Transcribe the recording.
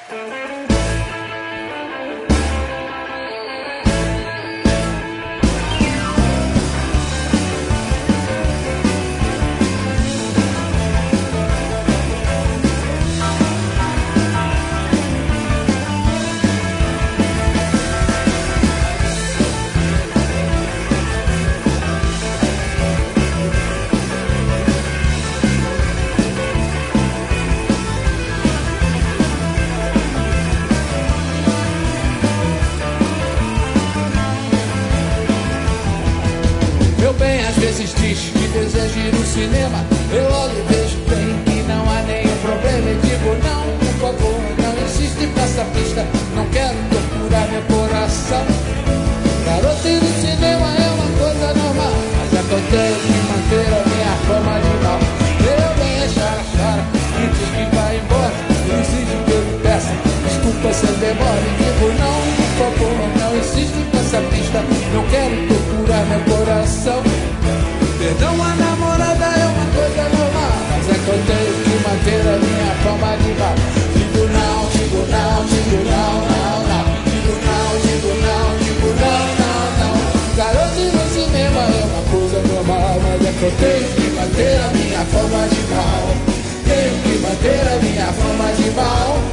Meu bem, às vezes diz que deseja ir no cinema. Eu olho e vejo bem que não há nenhum problema. E digo não, por favor, não insiste nessa pista. Não quero torturar meu coração. Garoto, ir no cinema é uma coisa normal, mas é que eu tenho que manter a minha fama de mal. Meu bem, é chara, e diz que vai embora. Eu insisto que eu lhe peça desculpa se eu demoro. E digo não, por favor, não insiste nessa pista. Não quero torturar meu coração. Perdão, a namorada é uma coisa normal, mas é que eu tenho que manter a minha fama de mal. Digo não, digo não, digo não, não, não. Digo não, digo não, digo não, não, não. Garoto, ir no cinema é uma coisa normal, mas é que eu tenho que manter a minha fama de mal. Tenho que manter a minha fama de mal.